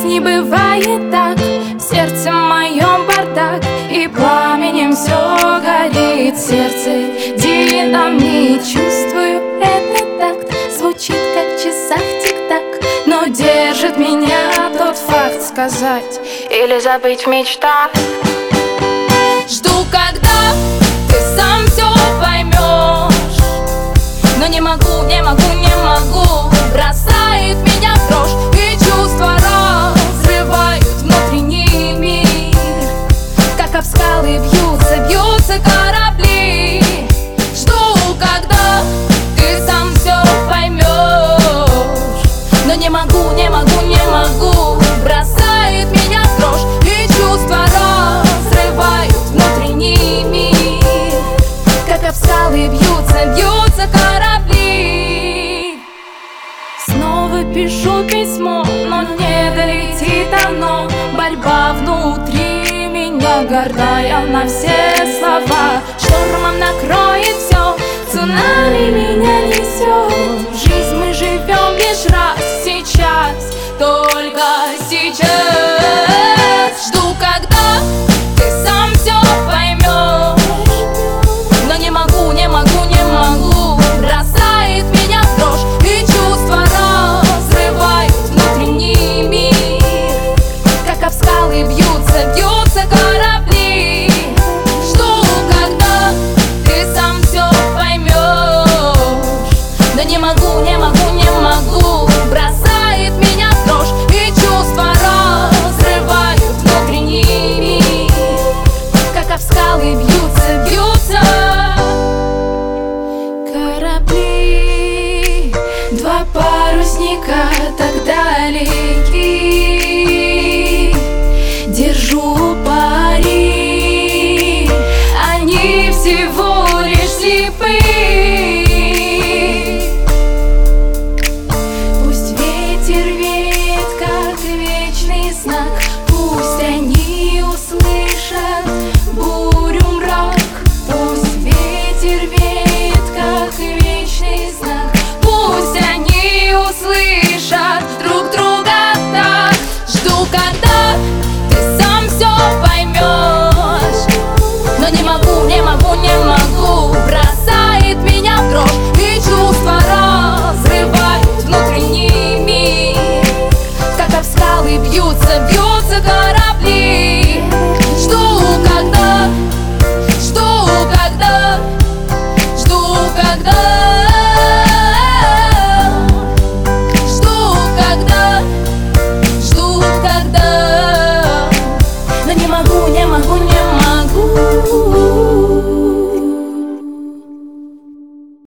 не бывает так. В сердце моем бардак, и пламенем все горит. Сердце динамит, чувствую этот такт. Звучит как в часах тик-так, но держит меня тот факт: сказать или забыть в мечтах. Жду, когда ты сам все поймешь, но не могу, не могу, не могу. Бросает меня в дрожь, и чувства разрывают внутренний мир. Как об скалы бьются, бьются корабли. Жду, когда ты сам все поймешь, но не могу, не могу, не могу. Бросает меня в дрожь, и чувства разрывают внутренний мир. Как об скалы бьются, бьются корабли. Снова пишу письмо, но не долетит оно. Борьба внутри меня гордая на все слова. Штормом накроет все, цунами меня несет. Жизнь мы живем лишь раз,